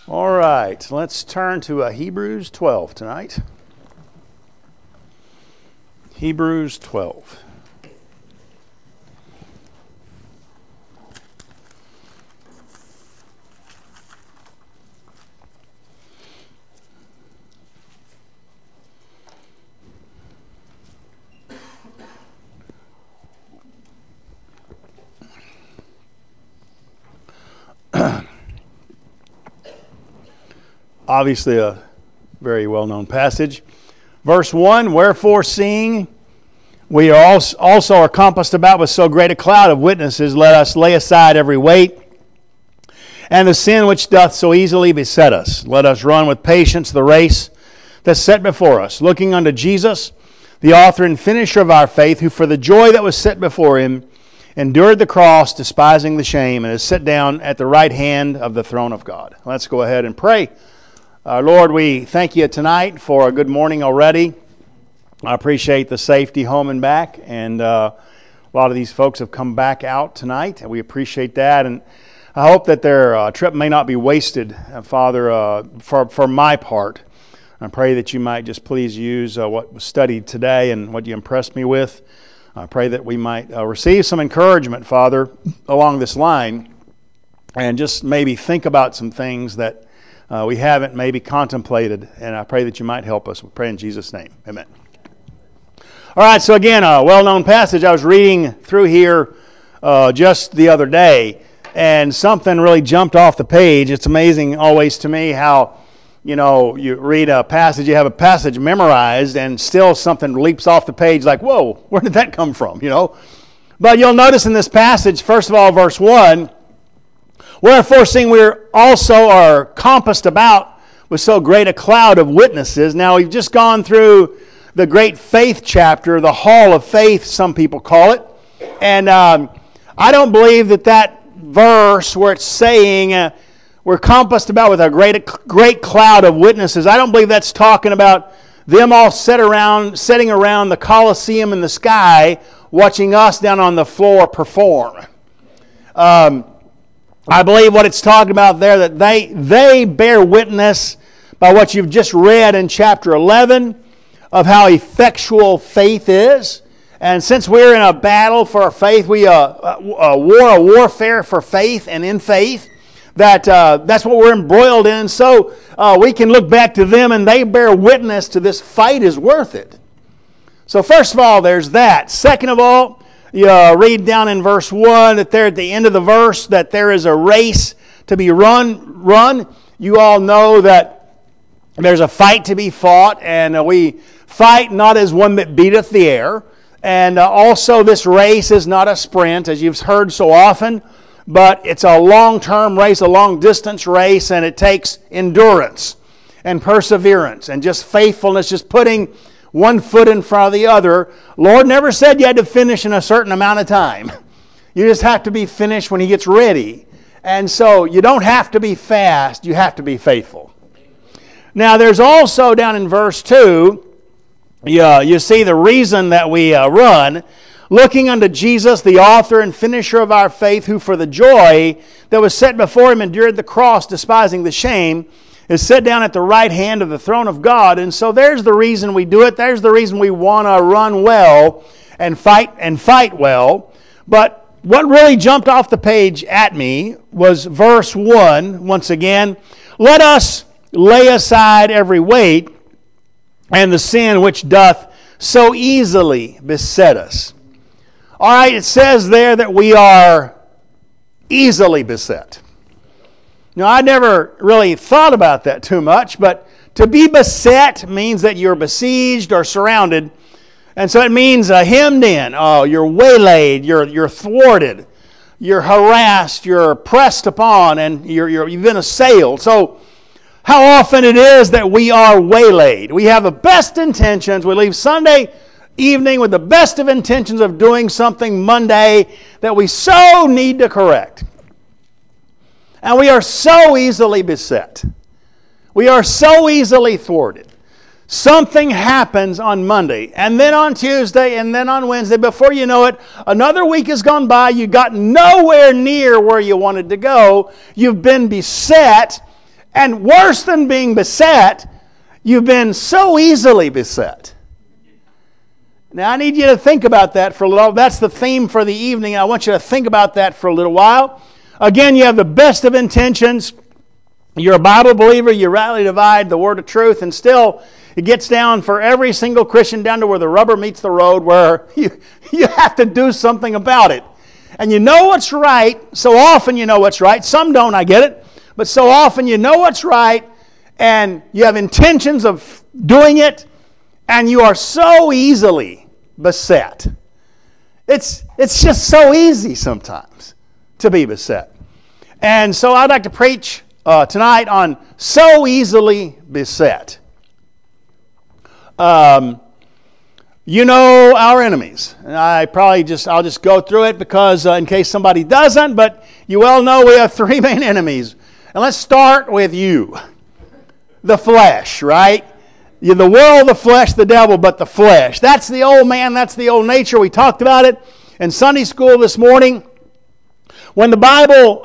All right, let's turn to Hebrews 12 tonight. Hebrews 12. Obviously a very well-known passage. Verse 1, wherefore seeing we are also are compassed about with so great a cloud of witnesses, let us lay aside every weight and the sin which doth so easily beset us. Let us run with patience the race that's set before us, looking unto Jesus, the author and finisher of our faith, who for the joy that was set before him endured the cross, despising the shame, and is set down at the right hand of the throne of God. Let's go ahead and pray. Lord, we thank you tonight for a good morning already. I appreciate the safety home and back, and a lot of these folks have come back out tonight, and we appreciate that. And I hope that their trip may not be wasted, Father, for my part. I pray that you might just please use what was studied today and what you impressed me with. I pray that we might receive some encouragement, Father, along this line, and just maybe think about some things that we haven't maybe contemplated, and I pray that you might help us. We pray in Jesus' name. Amen. All right, so again, a well-known passage. I was reading through here just the other day, and something really jumped off the page. It's amazing always to me how, you read a passage, you have a passage memorized, and still something leaps off the page like, whoa, where did that come from, But you'll notice in this passage, first of all, verse 1, wherefore, seeing we also are compassed about with so great a cloud of witnesses. Now, we've just gone through the great faith chapter, the hall of faith, some people call it. And I don't believe that verse where it's saying we're compassed about with a great cloud of witnesses, I don't believe that's talking about them all sitting around the Colosseum in the sky watching us down on the floor perform. I believe what it's talking about there, that they bear witness by what you've just read in chapter 11 of how effectual faith is. And since we're in a battle for our faith, we a warfare for faith and in faith, that's what we're embroiled in. So we can look back to them and they bear witness to this fight is worth it. So first of all, there's that. Second of all, you read down in verse 1 that there at the end of the verse that there is a race to be run. You all know that there's a fight to be fought, and we fight not as one that beateth the air. And also this race is not a sprint, as you've heard so often, but it's a long-term race, a long-distance race, and it takes endurance and perseverance and just faithfulness, just putting one foot in front of the other. Lord never said you had to finish in a certain amount of time. You just have to be finished when He gets ready. And so you don't have to be fast, you have to be faithful. Now there's also down in verse 2, you see the reason that we run, looking unto Jesus, the author and finisher of our faith, who for the joy that was set before Him endured the cross, despising the shame, is set down at the right hand of the throne of God. And so there's the reason we do it. There's the reason we want to run well and fight well. But what really jumped off the page at me was verse 1, once again. Let us lay aside every weight and the sin which doth so easily beset us. All right, it says there that we are easily beset. Now, I never really thought about that too much, but to be beset means that you're besieged or surrounded. And so it means hemmed in. Oh, you're waylaid, you're thwarted, you're harassed, you're pressed upon, and you've been assailed. So how often it is that we are waylaid. We have the best intentions. We leave Sunday evening with the best of intentions of doing something Monday that we so need to correct. And we are so easily beset. We are so easily thwarted. Something happens on Monday, and then on Tuesday, and then on Wednesday. Before you know it, another week has gone by. You got nowhere near where you wanted to go. You've been beset, And worse than being beset, you've been so easily beset. Now, I need you to think about that for a little. That's the theme for the evening. I want you to think about that for a little while. Again, you have the best of intentions. You're a Bible believer. You rightly divide the word of truth. And still, it gets down for every single Christian down to where the rubber meets the road, where you have to do something about it. And you know what's right. So often you know what's right. Some don't, I get it. But so often you know what's right, and you have intentions of doing it, and you are so easily beset. It's just so easy sometimes to be beset. And so I'd like to preach tonight on so easily beset. You know our enemies. And I'll just go through it because in case somebody doesn't, but you well know we have three main enemies. And let's start with you. The flesh, right? You're the world, the flesh, the devil, but the flesh. That's the old man, that's the old nature. We talked about it in Sunday school this morning. When the Bible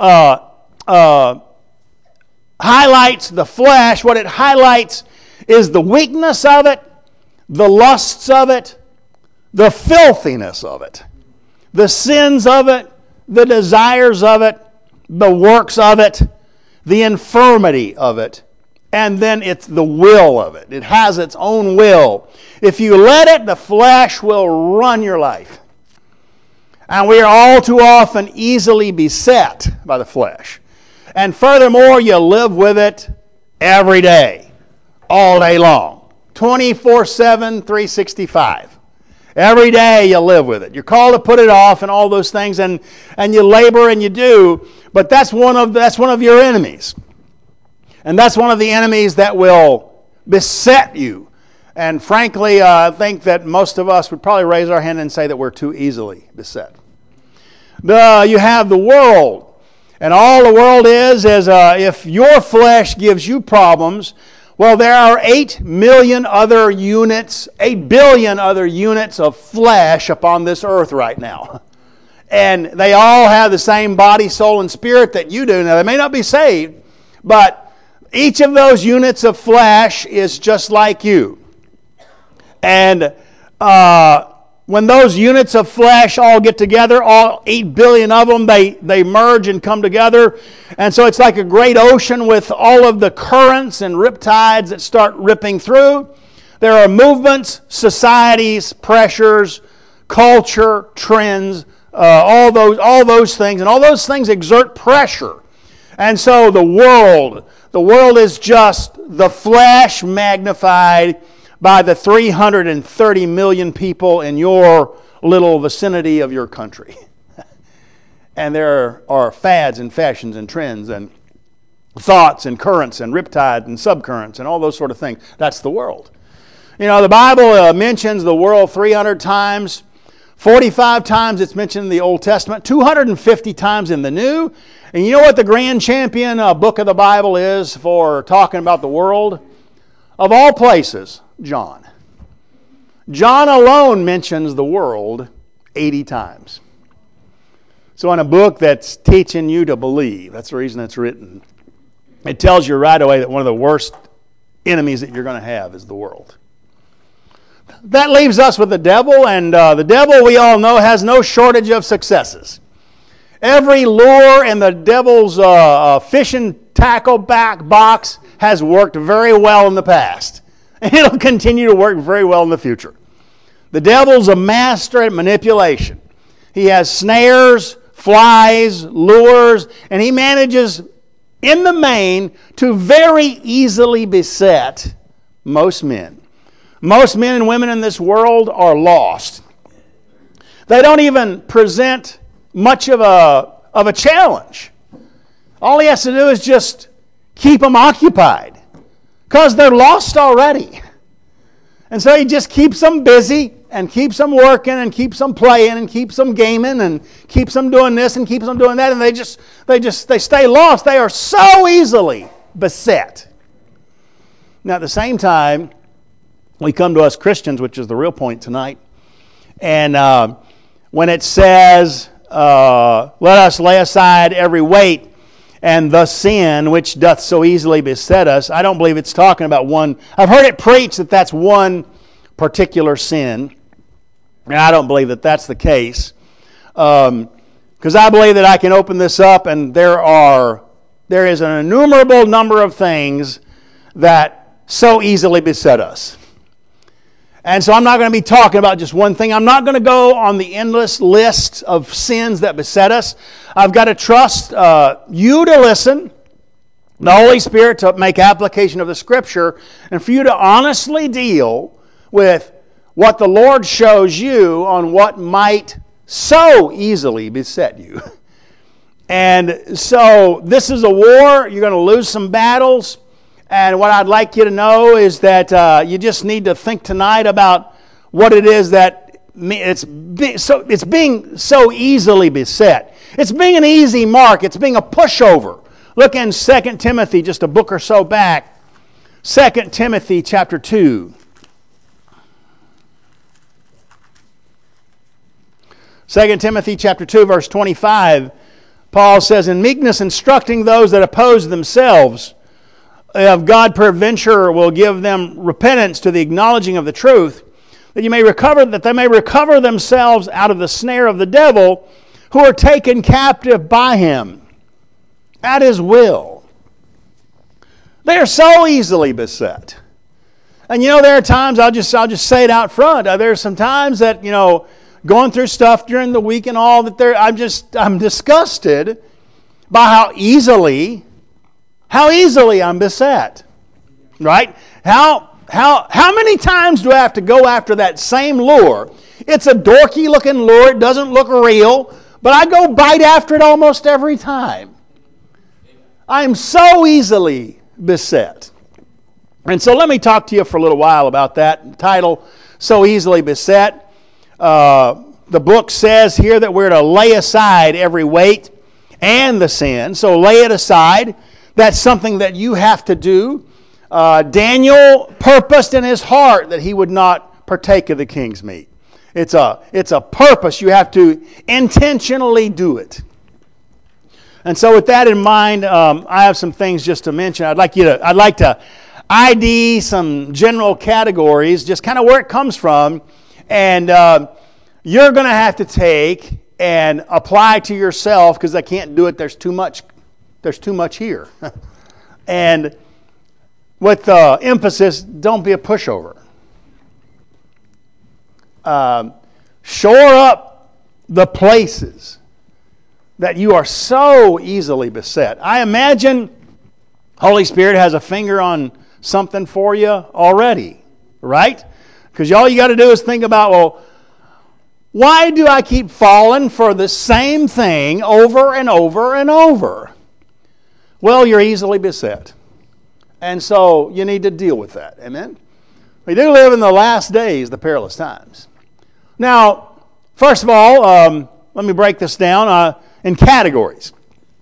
highlights the flesh, what it highlights is the weakness of it, the lusts of it, the filthiness of it, the sins of it, the desires of it, the works of it, the infirmity of it, and then it's the will of it. It has its own will. If you let it, the flesh will run your life. And we are all too often easily beset by the flesh. And furthermore, you live with it every day, all day long, 24/7, 365. Every day you live with it. You're called to put it off and all those things, and you labor and you do, but that's one of your enemies. And that's one of the enemies that will beset you. And frankly, I think that most of us would probably raise our hand and say that we're too easily beset. You have the world. And all the world is if your flesh gives you problems, well, there are 8 billion other units of flesh upon this earth right now. And they all have the same body, soul, and spirit that you do. Now, they may not be saved, but each of those units of flesh is just like you. And when those units of flesh all get together, all 8 billion of them, they merge and come together. And so it's like a great ocean with all of the currents and riptides that start ripping through. There are movements, societies, pressures, culture, trends, all those things. And all those things exert pressure. And so the world is just the flesh magnified by the 330 million people in your little vicinity of your country. And there are fads and fashions and trends and thoughts and currents and riptides and subcurrents and all those sort of things. That's the world. You know, the Bible mentions the world 300 times. 45 times it's mentioned in the Old Testament. 250 times in the New. And you know what the grand champion book of the Bible is for talking about the world? Of all places, John. John alone mentions the world 80 times. So in a book that's teaching you to believe, that's the reason it's written, it tells you right away that one of the worst enemies that you're going to have is the world. That leaves us with the devil, and the devil, we all know, has no shortage of successes. Every lure in the devil's fishing tackle back box has worked very well in the past. And it'll continue to work very well in the future. The devil's a master at manipulation. He has snares, flies, lures, and he manages, in the main, to very easily beset most men. Most men and women in this world are lost. They don't even present much of a challenge. All he has to do is just keep them occupied, because they're lost already. And so he just keeps them busy and keeps them working and keeps them playing and keeps them gaming and keeps them doing this and keeps them doing that, and they stay lost. They are so easily beset. Now at the same time, we come to us Christians, which is the real point tonight, and when it says, let us lay aside every weight and the sin which doth so easily beset us. I don't believe it's talking about one. I've heard it preached that that's one particular sin. And I don't believe that that's the case. Because I believe that I can open this up and there is an innumerable number of things that so easily beset us. And so I'm not going to be talking about just one thing. I'm not going to go on the endless list of sins that beset us. I've got to trust you to listen, the Holy Spirit to make application of the Scripture, and for you to honestly deal with what the Lord shows you on what might so easily beset you. And so this is a war. You're going to lose some battles. And what I'd like you to know is that you just need to think tonight about what it is that it's being so easily beset. It's being an easy mark. It's being a pushover. Look in 2 Timothy, just a book or so back. 2 Timothy chapter 2. 2 Timothy chapter 2, verse 25, Paul says, "In meekness instructing those that oppose themselves, if God peradventure will give them repentance to the acknowledging of the truth, that they may recover themselves out of the snare of the devil, who are taken captive by him at his will." They are so easily beset. And there are times, I'll just say it out front, there are some times that, going through stuff during the week and all that I'm disgusted by how easily I'm beset. Right? How many times do I have to go after that same lure? It's a dorky looking lure, it doesn't look real, but I go bite after it almost every time. I am so easily beset. And so let me talk to you for a little while about that title, So Easily Beset. The book says here that we're to lay aside every weight and the sin. So lay it aside. That's something that you have to do. Daniel purposed in his heart that he would not partake of the king's meat. It's a purpose. You have to intentionally do it. And so with that in mind, I have some things just to mention. I'd like to ID some general categories, just kind of where it comes from, and you're going to have to take and apply to yourself, because I can't do it. There's too much here. And with emphasis, don't be a pushover. Shore up the places that you are so easily beset. I imagine Holy Spirit has a finger on something for you already, right? Because all you got to do is think about, well, why do I keep falling for the same thing over and over and over? Well, you're easily beset. And so you need to deal with that. Amen? We do live in the last days, the perilous times. Now, first of all, let me break this down in categories.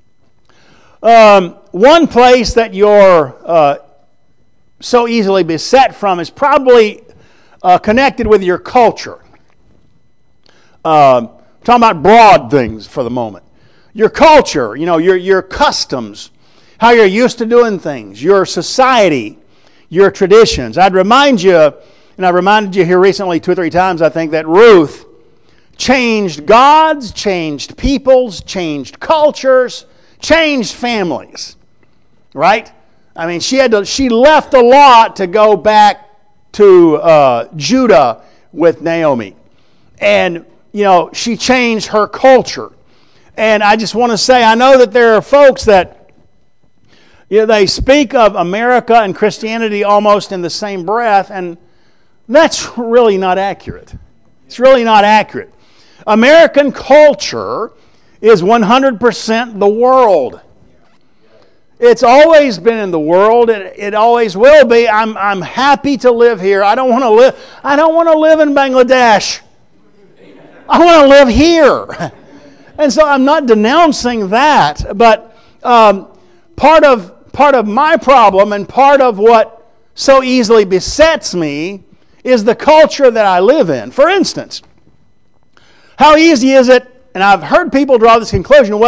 One place that you're so easily beset from is probably connected with your culture. Talking about broad things for the moment. Your culture, your customs, how you're used to doing things, your society, your traditions. I'd remind you, and I've reminded you here recently 2 or 3 times, I think, that Ruth changed gods, changed peoples, changed cultures, changed families. Right? I mean, she left a lot to go back to Judah with Naomi. And she changed her culture. And I just want to say, I know that there are folks that, they speak of America and Christianity almost in the same breath, and that's really not accurate. It's really not accurate. American culture is 100% the world. It's always been in the world. It always will be. I'm happy to live here. I don't want to live in Bangladesh. I want to live here. And so I'm not denouncing that, but part of my problem and part of what so easily besets me is the culture that I live in. For instance, how easy is it, and I've heard people draw this conclusion, well,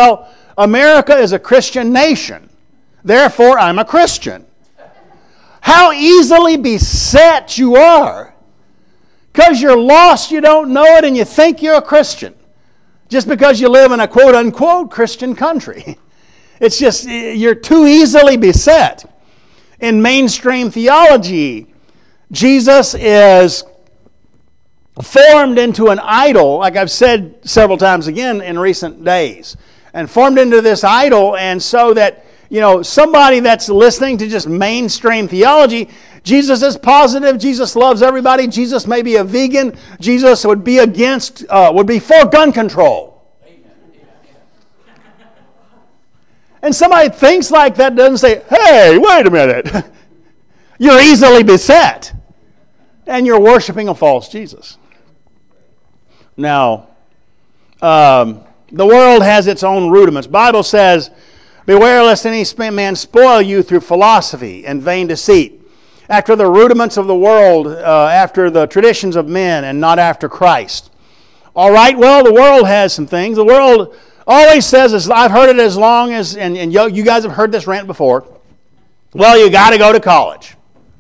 America is a Christian nation. Therefore, I'm a Christian. How easily beset you are. Because you're lost, you don't know it, and you think you're a Christian. Just because you live in a quote-unquote Christian country. It's just, you're too easily beset. In mainstream theology, Jesus is formed into an idol, like I've said several times again in recent days. And formed into this idol, and so that, somebody that's listening to just mainstream theology, Jesus is positive, Jesus loves everybody, Jesus may be a vegan, Jesus would be for gun control. And somebody thinks like that, doesn't say, hey, wait a minute. You're easily beset. And you're worshiping a false Jesus. Now, the world has its own rudiments. The Bible says, beware lest any man spoil you through philosophy and vain deceit, after the rudiments of the world, after the traditions of men, and not after Christ. All right, well, the world has some things. The world always says, I've heard it as long as, and you guys have heard this rant before, well, you got to go to college.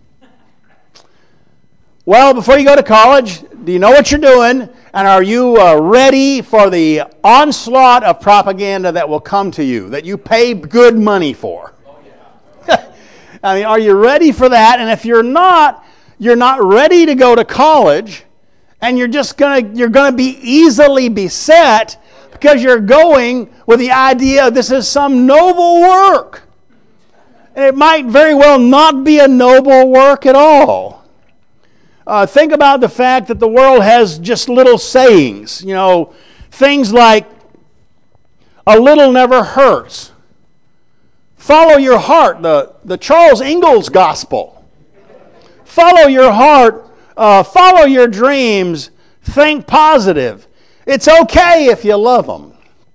Well, before you go to college, do you know what you're doing? And are you ready for the onslaught of propaganda that will come to you, that you pay good money for? I mean, are you ready for that? And if you're not ready to go to college, and you're going to be easily beset because you're going with the idea this is some noble work. And it might very well not be a noble work at all. Think about the fact that the world has just little sayings. Things like, a little never hurts. Follow your heart, the Charles Ingalls gospel. Follow your heart, follow your dreams, think positive. It's okay if you love them.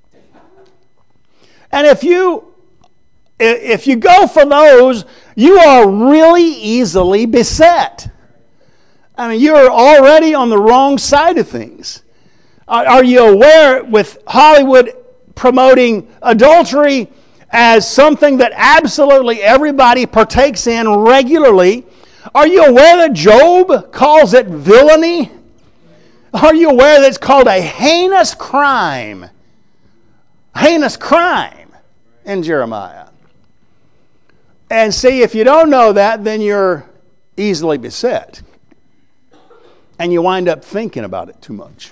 And if you go for those, you are really easily beset. I mean, you're already on the wrong side of things. Are you aware with Hollywood promoting adultery as something that absolutely everybody partakes in regularly? Are you aware that Job calls it villainy? Are you aware that it's called a heinous crime? Heinous crime in Jeremiah. And see, if you don't know that, then you're easily beset. And you wind up thinking about it too much.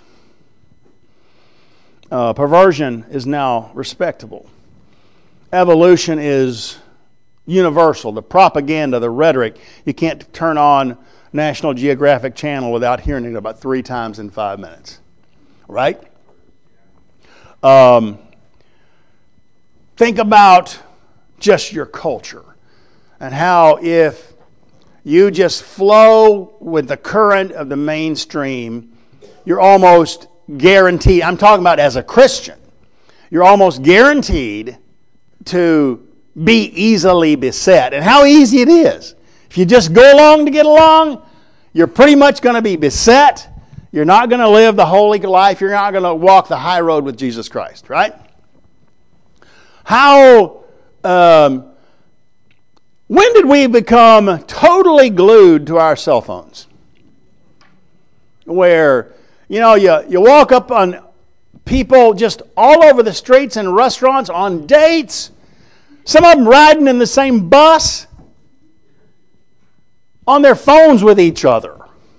Perversion is now respectable. Evolution is universal. The propaganda, the rhetoric, you can't turn on National Geographic Channel without hearing it about 3 times in 5 minutes. Right? Think about just your culture and how if you just flow with the current of the mainstream, you're almost guaranteed, I'm talking about as a Christian, you're almost guaranteed to be easily beset. And how easy it is. If you just go along to get along, you're pretty much going to be beset. You're not going to live the holy life. You're not going to walk the high road with Jesus Christ, right? When did we become totally glued to our cell phones? Where, you walk up on people just all over the streets and restaurants on dates. Some of them riding in the same bus on their phones with each other.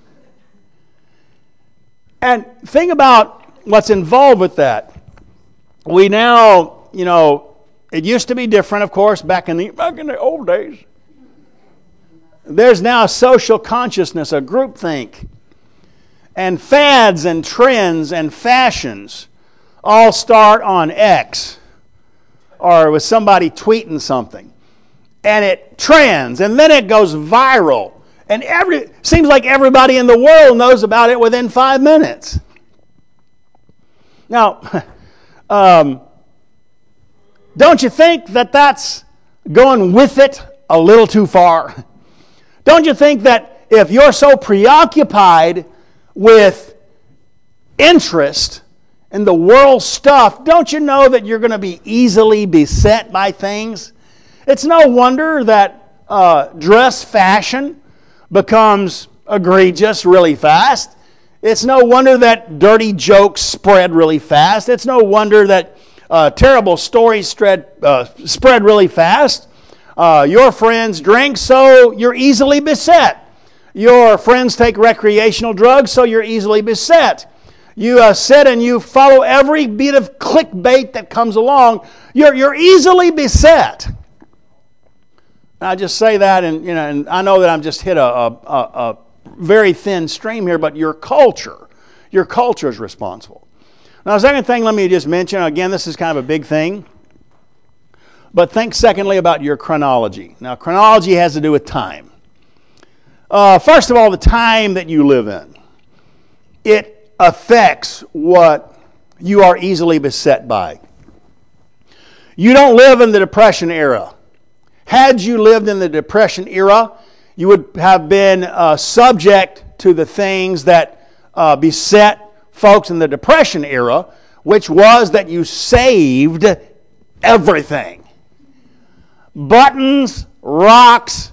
And think about what's involved with that. We now, it used to be different, of course, back in the old days. There's now a social consciousness, a groupthink. And fads and trends and fashions all start on X or with somebody tweeting something. And it trends, and then it goes viral. And seems like everybody in the world knows about it within 5 minutes. Now, don't you think that that's going with it a little too far? Don't you think that if you're so preoccupied with interest and the world stuff, don't you know that you're going to be easily beset by things? It's no wonder that dress fashion becomes egregious really fast. It's no wonder that dirty jokes spread really fast. It's no wonder that terrible stories spread really fast. Your friends drink, so you're easily beset. Your friends take recreational drugs, so you're easily beset. You sit and you follow every bit of clickbait that comes along. You're easily beset. I just say that, and I know that I'm just hit a very thin stream here, but your culture is responsible. Now, the second thing, let me just mention, again, this is kind of a big thing, but think secondly about your chronology. Now, chronology has to do with time. First of all, the time that you live in. It affects what you are easily beset by. You don't live in the Depression era. Had you lived in the Depression era, you would have been subject to the things that beset folks in the Depression era, which was that you saved everything. Buttons, rocks,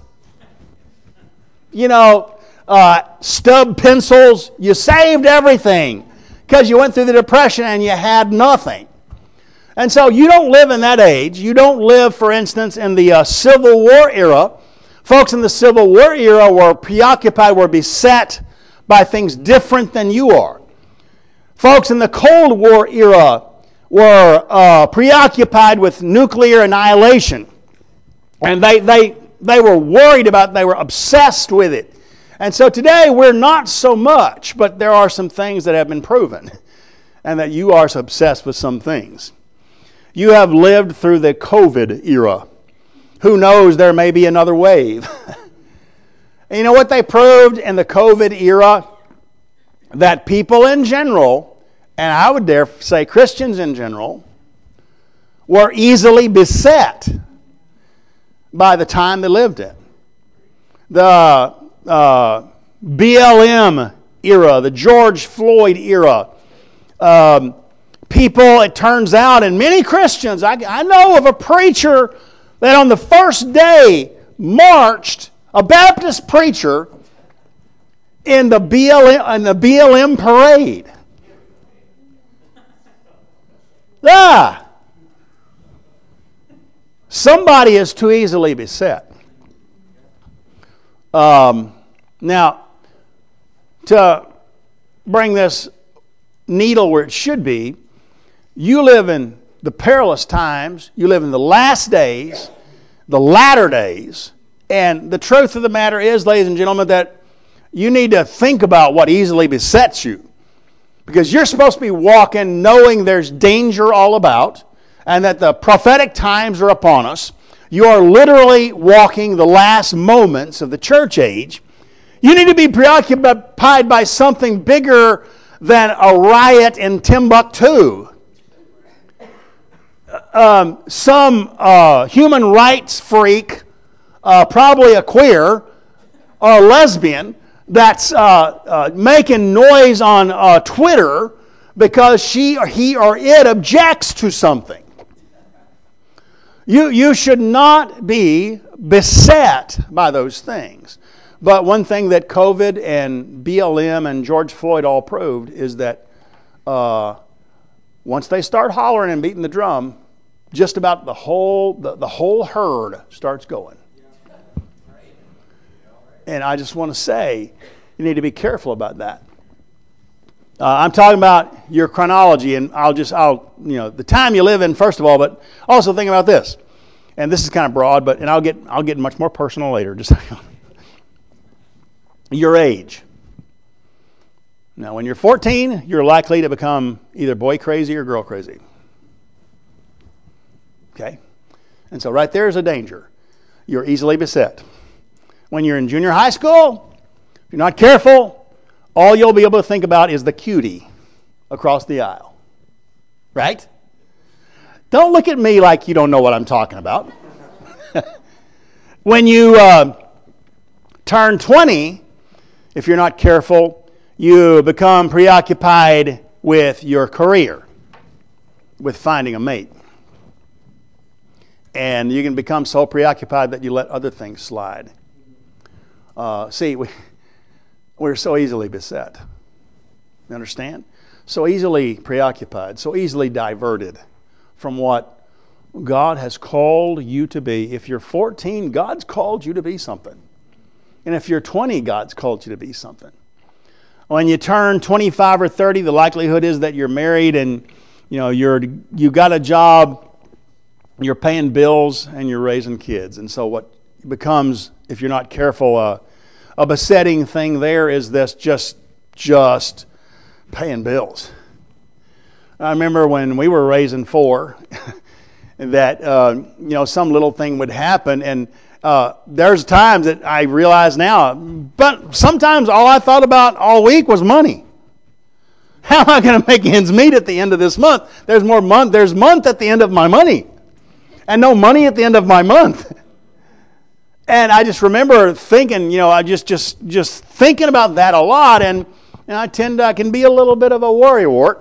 stub pencils, you saved everything because you went through the Depression and you had nothing. And so you don't live in that age. You don't live, for instance, in the Civil War era. Folks in the Civil War era were preoccupied, were beset by things different than you are. Folks in the Cold War era were preoccupied with nuclear annihilation. And they were worried about it. They were obsessed with it. And so today we're not so much, but there are some things that have been proven, and that you are obsessed with some things. You have lived through the COVID era. Who knows, there may be another wave. And you know what they proved in the COVID era? That people in general, and I would dare say Christians in general, were easily beset by the time they lived in. The BLM era, the George Floyd era, people, it turns out, and many Christians, I know of a preacher that on the first day marched, a Baptist preacher, in the BLM parade. Somebody is too easily beset. Now, to bring this needle where it should be, you live in the perilous times, you live in the last days, the latter days, and the truth of the matter is, ladies and gentlemen, that you need to think about what easily besets you. Because you're supposed to be walking knowing there's danger all about, and that the prophetic times are upon us. You are literally walking the last moments of the church age. You need to be preoccupied by something bigger than a riot in Timbuktu. Some human rights freak, probably a queer or a lesbian, that's making noise on Twitter because he or it objects to something. You should not be beset by those things. But one thing that COVID and BLM and George Floyd all proved is that once they start hollering and beating the drum, just about the whole herd starts going. And I just want to say, you need to be careful about that. I'm talking about your chronology, and I'll the time you live in first of all, but also think about this. And this is kind of broad, but I'll get much more personal later. Just your age. Now, when you're 14, you're likely to become either boy crazy or girl crazy. Okay? And so right there is a danger. You're easily beset. When you're in junior high school, if you're not careful, all you'll be able to think about is the cutie across the aisle. Right? Don't look at me like you don't know what I'm talking about. When you turn 20, if you're not careful, you become preoccupied with your career. with finding a mate. And you can become so preoccupied that you let other things slide. We're so easily beset. You understand? So easily preoccupied, so easily diverted from what God has called you to be. If you're 14, God's called you to be something. And if you're 20, God's called you to be something. When you turn 25 or 30, the likelihood is that you're married and you got a job, you're paying bills, and you're raising kids. And so what becomes, if you're not careful, a besetting thing there is this just paying bills. I remember when we were raising four that some little thing would happen, and there's times that I realize now, but sometimes all I thought about all week was money. How am I going to make ends meet at the end of this month? There's month at the end of my money, and no money at the end of my month. And I just remember thinking, I just thinking about that a lot, and I can be a little bit of a worrywart.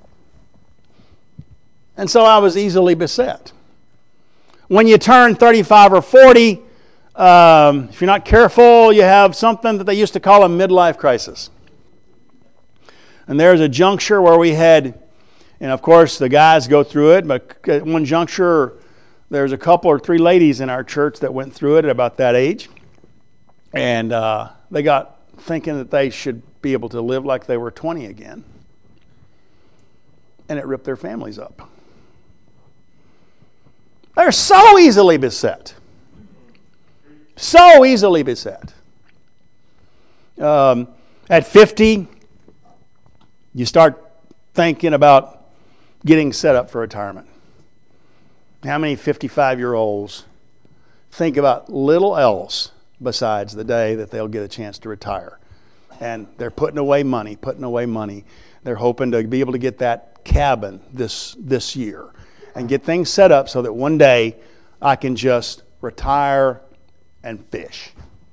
And so I was easily beset. When you turn 35 or 40, if you're not careful, you have something that they used to call a midlife crisis. And there's a juncture where we had, and of course the guys go through it, but at one juncture, there's a couple or three ladies in our church that went through it at about that age. And they got thinking that they should be able to live like they were 20 again. And it ripped their families up. They're so easily beset. So easily beset. At 50, you start thinking about getting set up for retirement. How many 55-year-olds think about little else besides the day that they'll get a chance to retire? And they're putting away money. They're hoping to be able to get that cabin this year and get things set up so that one day I can just retire and fish.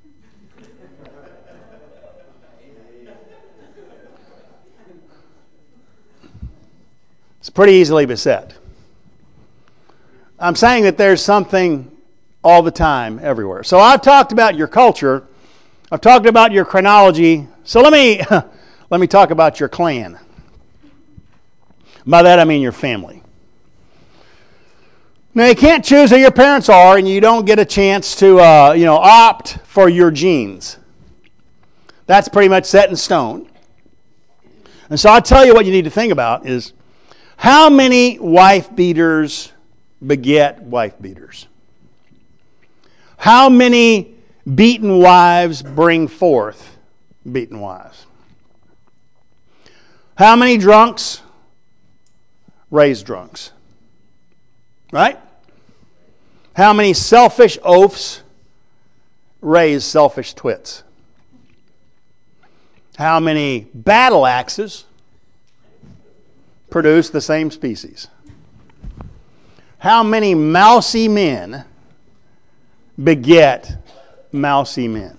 It's pretty easily beset. I'm saying that there's something all the time, everywhere. So I've talked about your culture. I've talked about your chronology. So let me talk about your clan. By that I mean your family. Now you can't choose who your parents are, and you don't get a chance to opt for your genes. That's pretty much set in stone. And so I'll tell you what you need to think about is how many wife beaters beget wife beaters? How many beaten wives bring forth beaten wives? How many drunks raise drunks? Right? How many selfish oafs raise selfish twits? How many battle axes produce the same species? How many mousy men beget mousy men?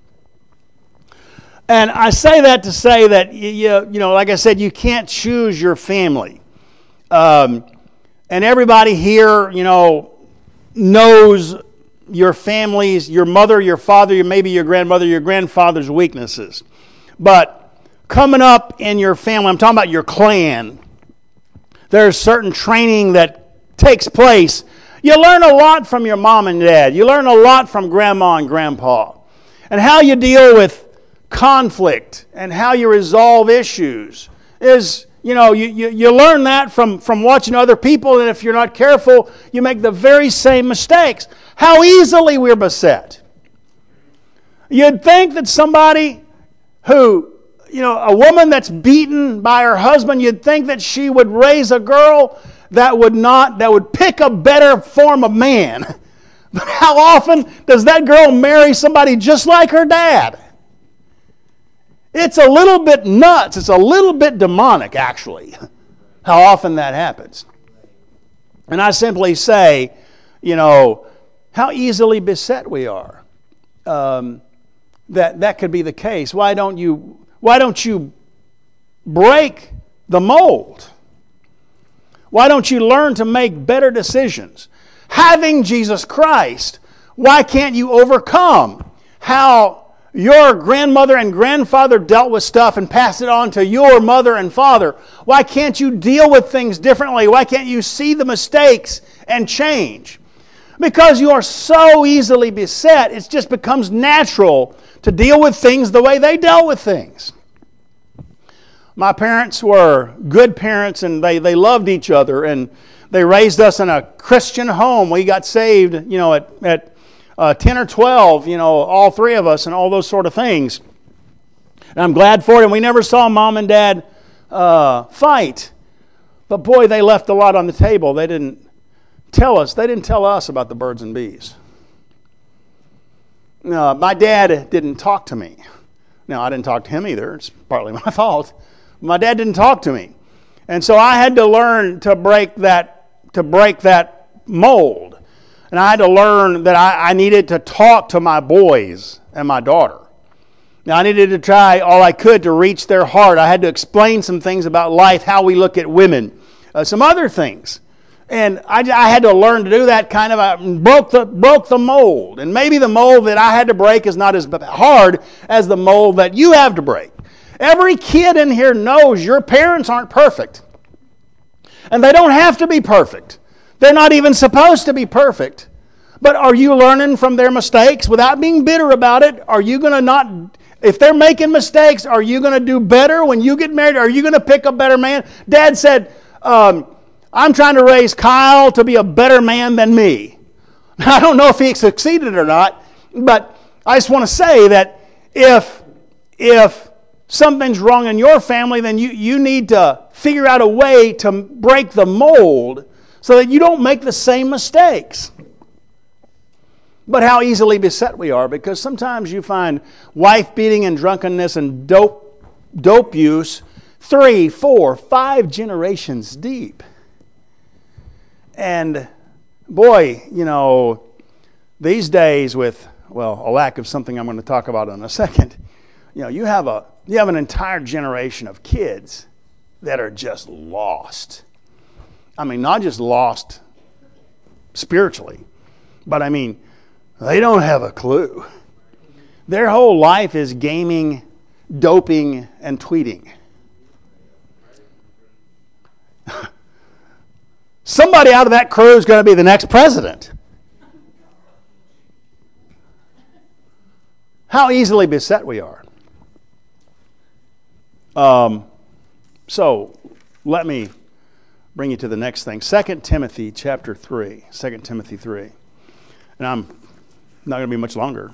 And I say that to say that, like I said, you can't choose your family. And everybody here, knows your family's, your mother, your father, maybe your grandmother, your grandfather's weaknesses. But coming up in your family, I'm talking about your clan, there's certain training that takes place. You learn a lot from your mom and dad. You learn a lot from grandma and grandpa. And how you deal with conflict and how you resolve issues is, you learn that from watching other people, and if you're not careful, you make the very same mistakes. How easily we're beset. You'd think that somebody who, a woman that's beaten by her husband, you'd think that she would raise a girl that would pick a better form of man. But how often does that girl marry somebody just like her dad? It's a little bit nuts. It's a little bit demonic, actually, how often that happens. And I simply say, how easily beset we are. That could be the case. Why don't you break the mold? Why don't you learn to make better decisions? Having Jesus Christ, why can't you overcome how your grandmother and grandfather dealt with stuff and pass it on to your mother and father? Why can't you deal with things differently? Why can't you see the mistakes and change? Because you are so easily beset, it just becomes natural to deal with things the way they dealt with things. My parents were good parents, and they loved each other, and they raised us in a Christian home. We got saved, at 10 or 12, all three of us, and all those sort of things. And I'm glad for it, and we never saw Mom and Dad fight. But boy, they left a lot on the table. They didn't tell us about the birds and bees. My dad didn't talk to me. Now, I didn't talk to him either. It's partly my fault. My dad didn't talk to me. And so I had to learn to break that mold. And I had to learn that I needed to talk to my boys and my daughter. Now, I needed to try all I could to reach their heart. I had to explain some things about life, how we look at women, some other things. And I had to learn to do that kind of. I broke the mold. And maybe the mold that I had to break is not as hard as the mold that you have to break. Every kid in here knows your parents aren't perfect. And they don't have to be perfect. They're not even supposed to be perfect. But are you learning from their mistakes without being bitter about it? Are you going to not, if they're making mistakes, are you going to do better when you get married? Are you going to pick a better man? Dad said, I'm trying to raise Kyle to be a better man than me. I don't know if he succeeded or not, but I just want to say that if something's wrong in your family, then you need to figure out a way to break the mold so that you don't make the same mistakes. But how easily beset we are, because sometimes you find wife beating and drunkenness and dope use 3, 4, 5 generations deep. And boy, these days with, a lack of something I'm going to talk about in a second, you have an entire generation of kids that are just lost. I mean, not just lost spiritually, but I mean, they don't have a clue. Their whole life is gaming, doping, and tweeting. Somebody out of that crew is going to be the next president. How easily beset we are. So let me bring you to the next thing. 2 Timothy chapter 3. 2 Timothy 3. And I'm not going to be much longer.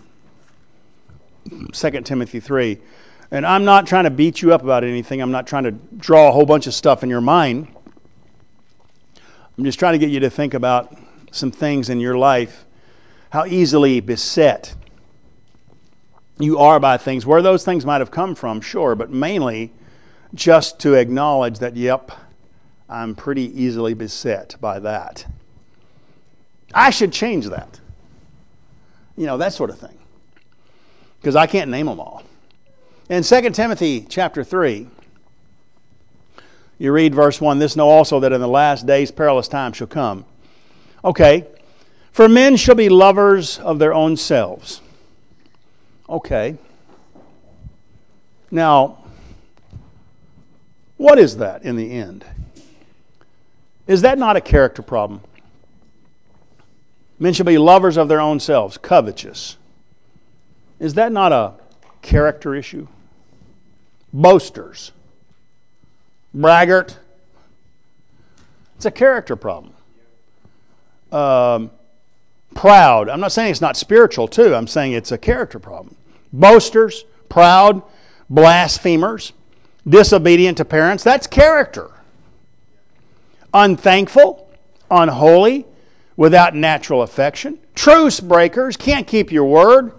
2 Timothy 3. And I'm not trying to beat you up about anything. I'm not trying to draw a whole bunch of stuff in your mind. I'm just trying to get you to think about some things in your life, how easily beset you are by things, where those things might have come from, sure, but mainly just to acknowledge that, yep, I'm pretty easily beset by that. I should change that. That sort of thing. Because I can't name them all. In 2 Timothy chapter 3, you read verse 1, this know also that in the last days perilous times shall come. Okay. For men shall be lovers of their own selves. Okay. Now, what is that in the end? Is that not a character problem? Men shall be lovers of their own selves, covetous. Is that not a character issue? Boasters. Braggart. It's a character problem. Proud. I'm not saying it's not spiritual too. I'm saying it's a character problem. Boasters, proud, blasphemers, disobedient to parents. That's character. Unthankful, unholy, without natural affection. Truce breakers, can't keep your word.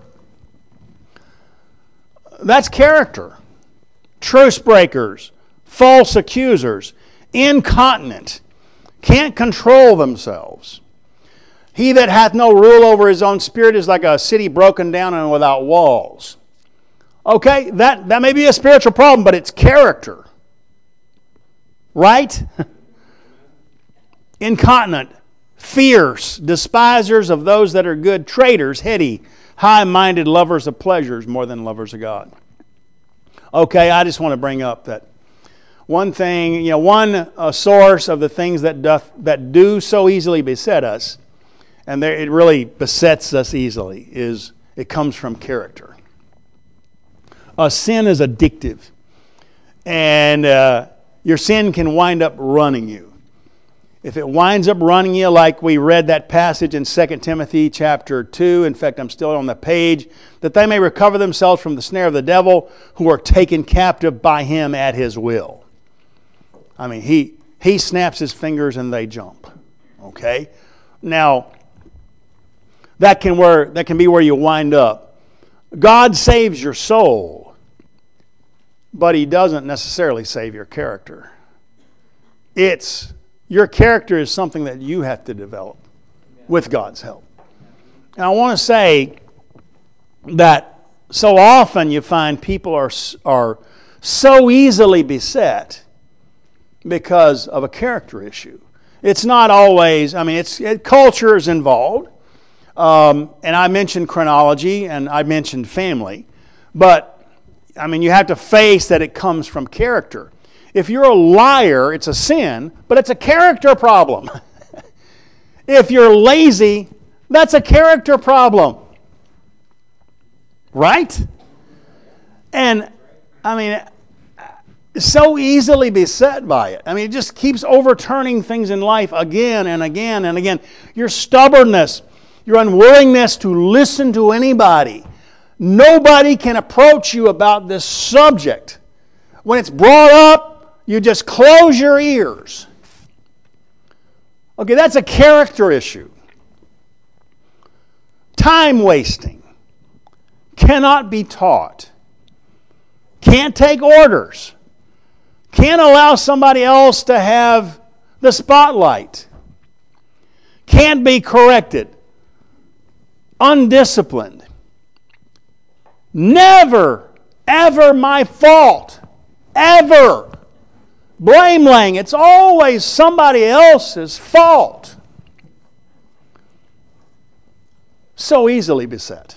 That's character. Truce breakers, false accusers, incontinent, can't control themselves. He that hath no rule over his own spirit is like a city broken down and without walls. Okay, that may be a spiritual problem, but it's character. Right? incontinent, fierce, despisers of those that are good, traitors, heady, high-minded, lovers of pleasures more than lovers of God. Okay, I just want to bring up that one thing, one source of the things that do so easily beset us, and it really besets us easily, is it comes from character. Sin is addictive, and your sin can wind up running you. If it winds up running you, like we read that passage in 2 Timothy chapter 2, in fact, I'm still on the page, that they may recover themselves from the snare of the devil, who are taken captive by him at his will. I mean, he snaps his fingers and they jump. Okay? Now, that can be where you wind up. God saves your soul, but He doesn't necessarily save your character. Your character is something that you have to develop with God's help. And I want to say that so often you find people are so easily beset because of a character issue. It's not always, culture is involved. And I mentioned chronology and I mentioned family. But, you have to face that it comes from character. If you're a liar, it's a sin, but it's a character problem. If you're lazy, that's a character problem. Right? And, so easily beset by it. It just keeps overturning things in life again and again and again. Your stubbornness, your unwillingness to listen to anybody. Nobody can approach you about this subject. When it's brought up, you just close your ears. Okay, that's a character issue. Time wasting. Cannot be taught. Can't take orders. Can't allow somebody else to have the spotlight. Can't be corrected. Undisciplined. Never, ever my fault. Ever. Blame-laying. It's always somebody else's fault. So easily beset.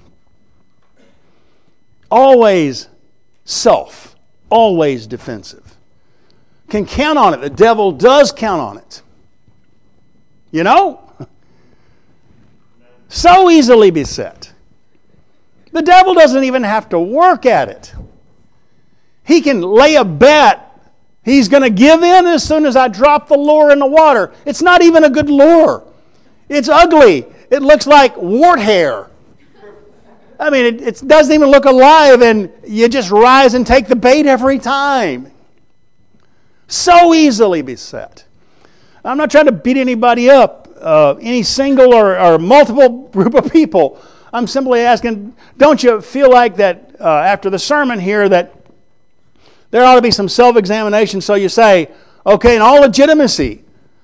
Always self. Always defensive. Can count on it. The devil does count on it. So easily beset. The devil doesn't even have to work at it. He can lay a bet. He's going to give in as soon as I drop the lure in the water. It's not even a good lure. It's ugly. It looks like wart hair. It doesn't even look alive, and you just rise and take the bait every time. So easily beset. I'm not trying to beat anybody up, any single or multiple group of people. I'm simply asking, don't you feel like that after the sermon here that there ought to be some self-examination, so you say, okay, in all legitimacy,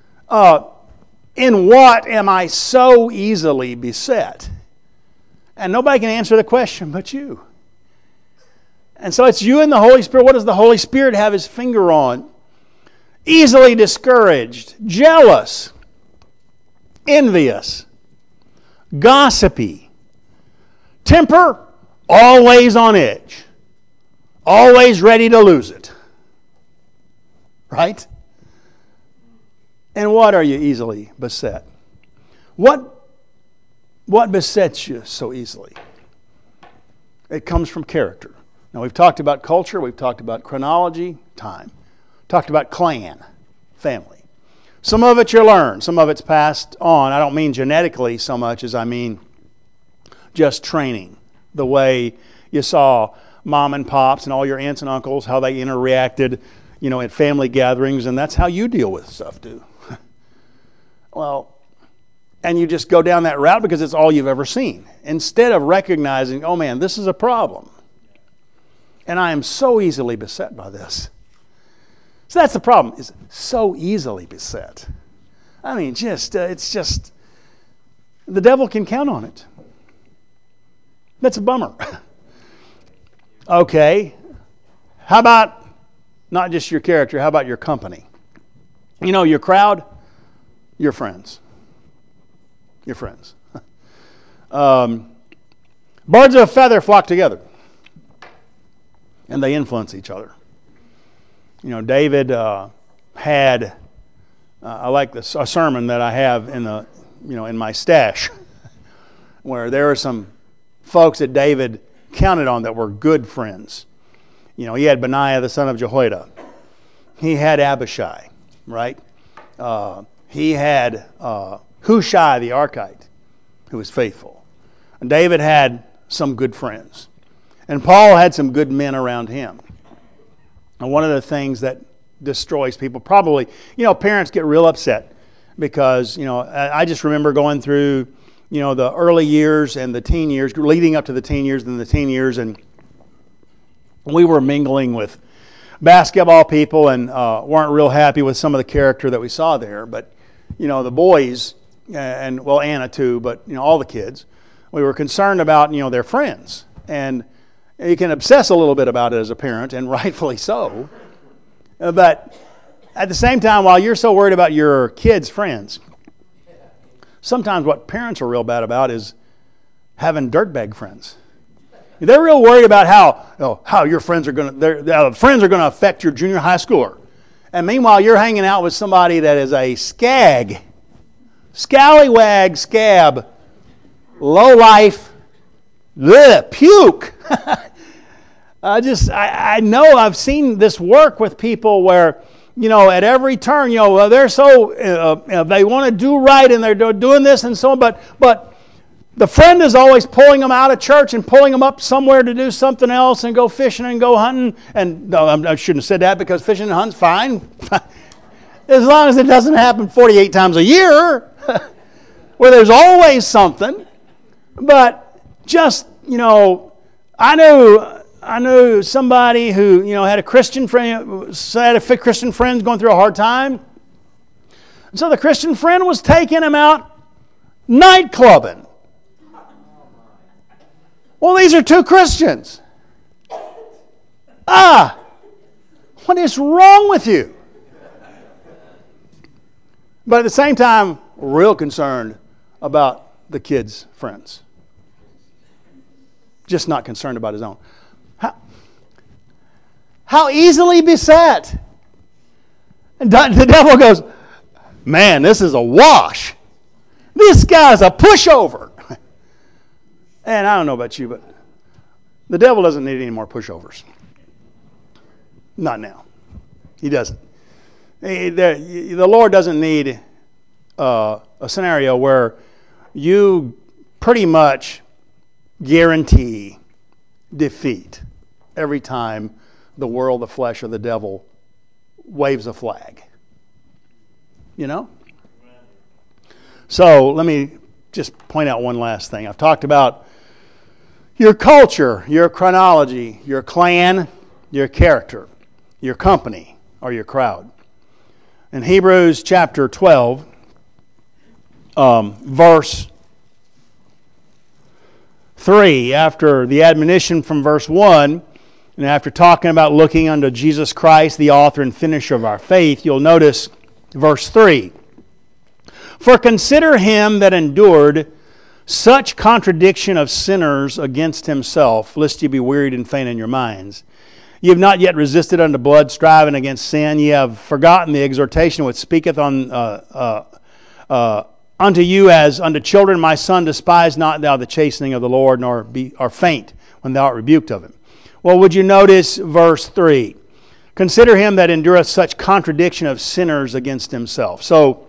in what am I so easily beset? And nobody can answer the question but you. And so it's you and the Holy Spirit. What does the Holy Spirit have His finger on? Easily discouraged, jealous, envious, gossipy, temper always on edge. Always ready to lose it. Right? And what are you easily beset? What besets you so easily? It comes from character. Now we've talked about culture, we've talked about chronology, time. Talked about clan, family. Some of it you learn, some of it's passed on. I don't mean genetically so much as I mean just training. The way you saw mom and pops and all your aunts and uncles, how they interacted, at family gatherings, and that's how you deal with stuff too. Well, and you just go down that route because it's all you've ever seen. Instead of recognizing, oh man, this is a problem. And I am so easily beset by this. So that's the problem, is so easily beset. It's just, the devil can count on it. That's a bummer. Okay, how about not just your character, how about your company? Your crowd, your friends. Your friends. Birds of a feather flock together. And they influence each other. You know, David had, I like this, a sermon that I have in my stash, where there are some folks that David counted on that were good friends. You know, he had Benaiah the son of Jehoiada. He had Abishai, right? He had Hushai the Archite, who was faithful. And David had some good friends. And Paul had some good men around him. And one of the things that destroys people, probably, you know, parents get real upset because, you know, I just remember going through, you know, the early years and the teen years, leading up to the teen years and the teen years, and we were mingling with basketball people and weren't real happy with some of the character that we saw there. But, you know, the boys, and well, Anna too, but, you know, all the kids, we were concerned about, you know, their friends. And you can obsess a little bit about it as a parent, and rightfully so. But at the same time, while you're so worried about your kids' friends, sometimes what parents are real bad about is having dirtbag friends. They're real worried about how your friends are going to affect your junior high schooler. And meanwhile, you're hanging out with somebody that is a scallywag, scab, low life, puke. I know I've seen this work with people where, you know, at every turn, you know, they're so, they want to do right and they're doing this and so on, but the friend is always pulling them out of church and pulling them up somewhere to do something else and go fishing and go hunting. And no, I shouldn't have said that, because fishing and hunting's fine. As long as it doesn't happen 48 times a year, where there's always something. But just, you know, I knew somebody who, you know, had a Christian friend, Christian friends going through a hard time. And so the Christian friend was taking him out night clubbing. Well, these are two Christians. What is wrong with you? But at the same time, real concerned about the kid's friends. Just not concerned about his own. How easily beset. And the devil goes, man, this is a wash. This guy's a pushover. And I don't know about you, but the devil doesn't need any more pushovers. Not now. He doesn't. The Lord doesn't need a scenario where you pretty much guarantee defeat every time the world, the flesh, or the devil waves a flag. You know? So let me just point out one last thing. I've talked about your culture, your chronology, your clan, your character, your company, or your crowd. In Hebrews chapter 12, verse 3, after the admonition from verse 1, and after talking about looking unto Jesus Christ, the author and finisher of our faith, you'll notice verse 3. For consider him that endured such contradiction of sinners against himself, lest ye be wearied and faint in your minds. Ye have not yet resisted unto blood, striving against sin. Ye have forgotten the exhortation which speaketh unto you as unto children. My son, despise not thou the chastening of the Lord, nor faint when thou art rebuked of him. Well, would you notice verse 3? Consider him that endureth such contradiction of sinners against himself. So,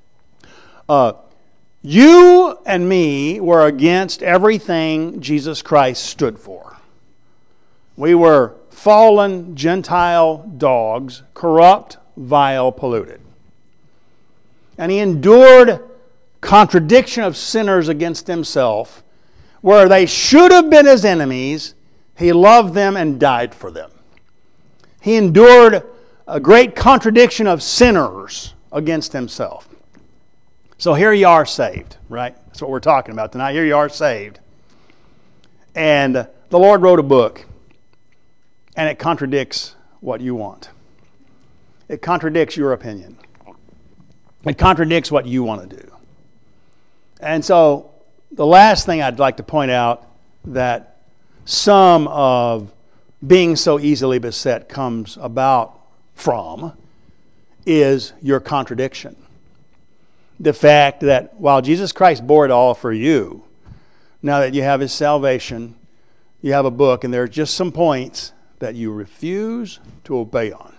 you and me were against everything Jesus Christ stood for. We were fallen Gentile dogs, corrupt, vile, polluted. And he endured contradiction of sinners against himself, where they should have been his enemies. He loved them and died for them. He endured a great contradiction of sinners against himself. So here you are saved, right? That's what we're talking about tonight. Here you are saved. And the Lord wrote a book, and it contradicts what you want. It contradicts your opinion. It contradicts what you want to do. And so the last thing I'd like to point out that some of being so easily beset comes about from is your contradiction. The fact that while Jesus Christ bore it all for you, now that you have His salvation, you have a book, and there are just some points that you refuse to obey on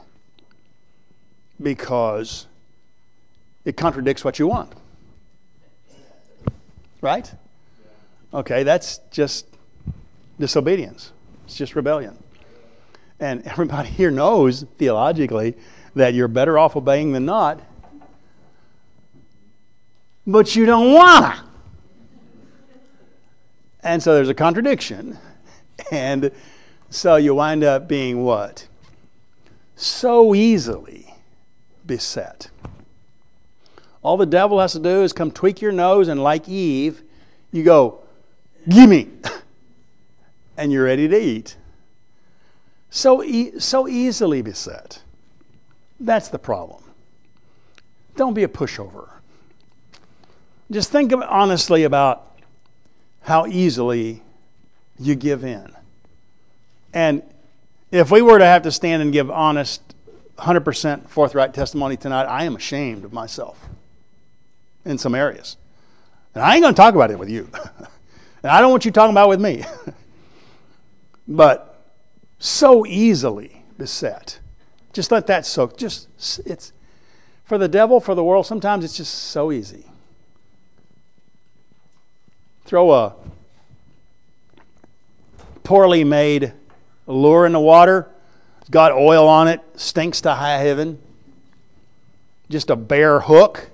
because it contradicts what you want. Right? Okay, that's just disobedience. It's just rebellion. And everybody here knows theologically that you're better off obeying than not. But you don't wanna. And so there's a contradiction. And so you wind up being what? So easily beset. All the devil has to do is come tweak your nose, and like Eve, you go, gimme, and you're ready to eat. So easily beset. That's the problem. Don't be a pushover. Just think honestly about how easily you give in. And if we were to have to stand and give honest, 100% forthright testimony tonight, I am ashamed of myself in some areas. And I ain't going to talk about it with you. And I don't want you talking about it with me. But so easily beset. Just let that soak. It's for the devil, for the world, sometimes it's just so easy. Throw a poorly made lure in the water. It's got oil on it. Stinks to high heaven. Just a bare hook.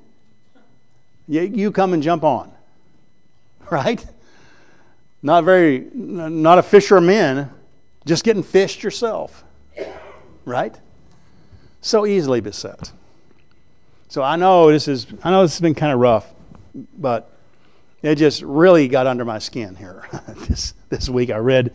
You come and jump on. Right? Not a fisherman, just getting fished yourself. Right? So easily beset. So I know this has been kind of rough, but it just really got under my skin here. This week I read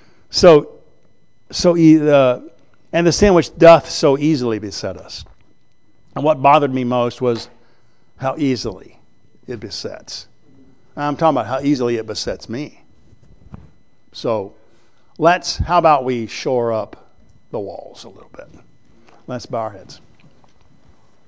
and the sin which doth so easily beset us. And what bothered me most was how easily it besets. I'm talking about how easily it besets me. So how about we shore up the walls a little bit? Let's bow our heads.